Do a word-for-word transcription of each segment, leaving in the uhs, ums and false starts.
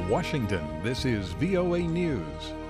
Washington, this is V O A News.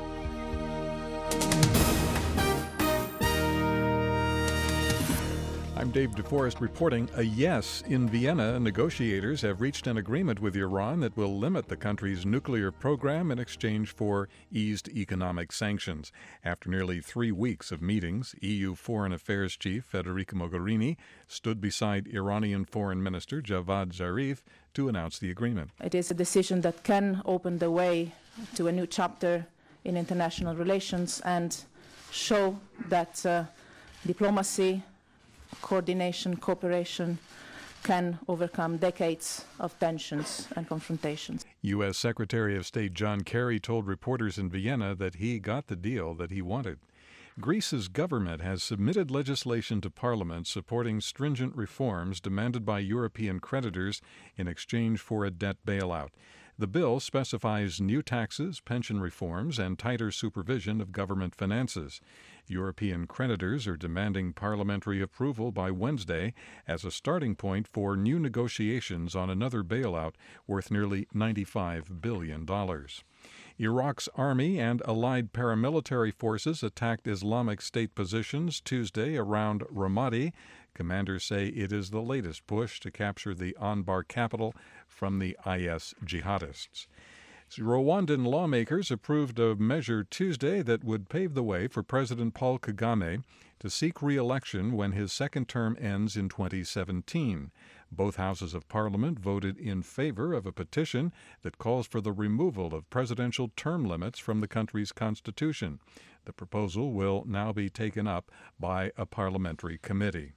I'm Dave DeForest reporting a yes in Vienna. Negotiators have reached an agreement with Iran that will limit the country's nuclear program in exchange for eased economic sanctions. After nearly three weeks of meetings, E U Foreign Affairs Chief Federica Mogherini stood beside Iranian Foreign Minister Javad Zarif to announce the agreement. It is a decision that can open the way to a new chapter in international relations and show that uh, diplomacy, coordination, cooperation can overcome decades of tensions and confrontations. U S. Secretary of State John Kerry told reporters in Vienna that he got the deal that he wanted. Greece's government has submitted legislation to Parliament supporting stringent reforms demanded by European creditors in exchange for a debt bailout. The bill specifies new taxes, pension reforms, and tighter supervision of government finances. European creditors are demanding parliamentary approval by Wednesday as a starting point for new negotiations on another bailout worth nearly ninety-five billion dollars. Iraq's army and allied paramilitary forces attacked Islamic State positions Tuesday around Ramadi. Commanders say it is the latest push to capture the Anbar capital from the I S jihadists. Rwandan lawmakers approved a measure Tuesday that would pave the way for President Paul Kagame to seek re-election when his second term ends in twenty seventeen. Both houses of parliament voted in favor of a petition that calls for the removal of presidential term limits from the country's constitution. The proposal will now be taken up by a parliamentary committee.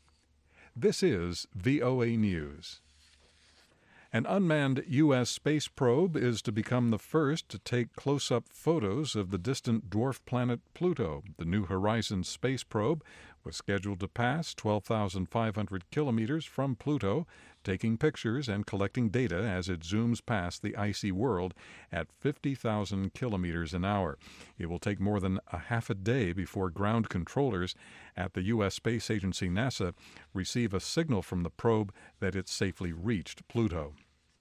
This is V O A News. An unmanned U S space probe is to become the first to take close-up photos of the distant dwarf planet Pluto. The New Horizons space probe was scheduled to pass twelve thousand five hundred kilometers from Pluto, taking pictures and collecting data as it zooms past the icy world at fifty thousand kilometers an hour. It will take more than a half a day before ground controllers at the U S Space Agency NASA receive a signal from the probe that it safely reached Pluto.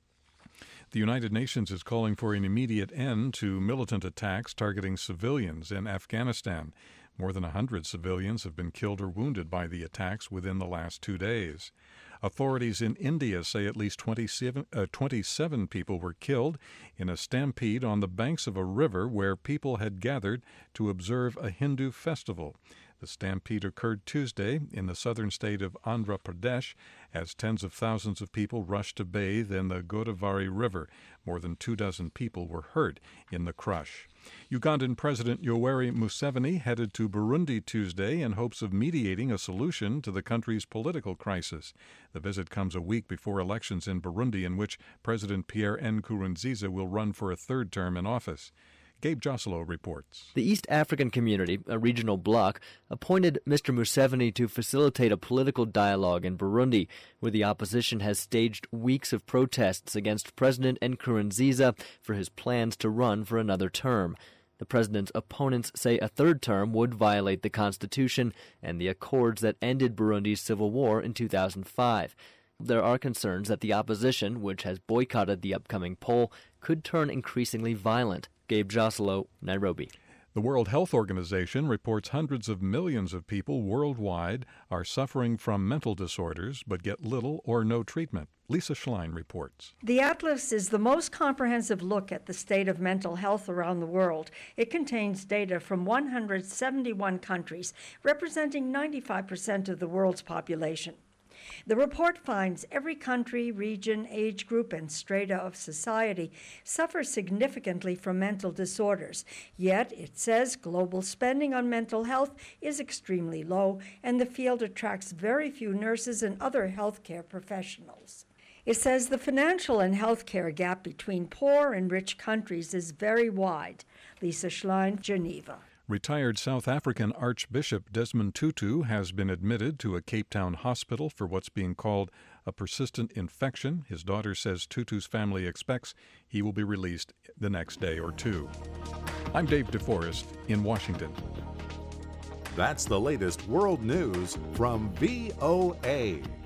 The United Nations is calling for an immediate end to militant attacks targeting civilians in Afghanistan. More than one hundred civilians have been killed or wounded by the attacks within the last two days. Authorities in India say at least twenty-seven, uh, twenty-seven people were killed in a stampede on the banks of a river where people had gathered to observe a Hindu festival. The stampede occurred Tuesday in the southern state of Andhra Pradesh as tens of thousands of people rushed to bathe in the Godavari River. More than two dozen people were hurt in the crush. Ugandan President Yoweri Museveni headed to Burundi Tuesday in hopes of mediating a solution to the country's political crisis. The visit comes a week before elections in Burundi in which President Pierre Nkurunziza will run for a third term in office. Gabe Joselo reports. The East African Community, a regional bloc, appointed Mister Museveni to facilitate a political dialogue in Burundi, where the opposition has staged weeks of protests against President Nkurunziza for his plans to run for another term. The president's opponents say a third term would violate the constitution and the accords that ended Burundi's civil war in two thousand five. There are concerns that the opposition, which has boycotted the upcoming poll, could turn increasingly violent. Gabe Joselo, Nairobi. The World Health Organization reports hundreds of millions of people worldwide are suffering from mental disorders but get little or no treatment. Lisa Schlein reports. The Atlas is the most comprehensive look at the state of mental health around the world. It contains data from one hundred seventy-one countries, representing ninety-five percent of the world's population. The report finds every country, region, age group, and strata of society suffers significantly from mental disorders. Yet, it says global spending on mental health is extremely low, and the field attracts very few nurses and other healthcare professionals. It says the financial and healthcare gap between poor and rich countries is very wide. Lisa Schlein, Geneva. Retired South African Archbishop Desmond Tutu has been admitted to a Cape Town hospital for what's being called a persistent infection. His daughter says Tutu's family expects he will be released the next day or two. I'm Dave DeForest in Washington. That's the latest world news from V O A.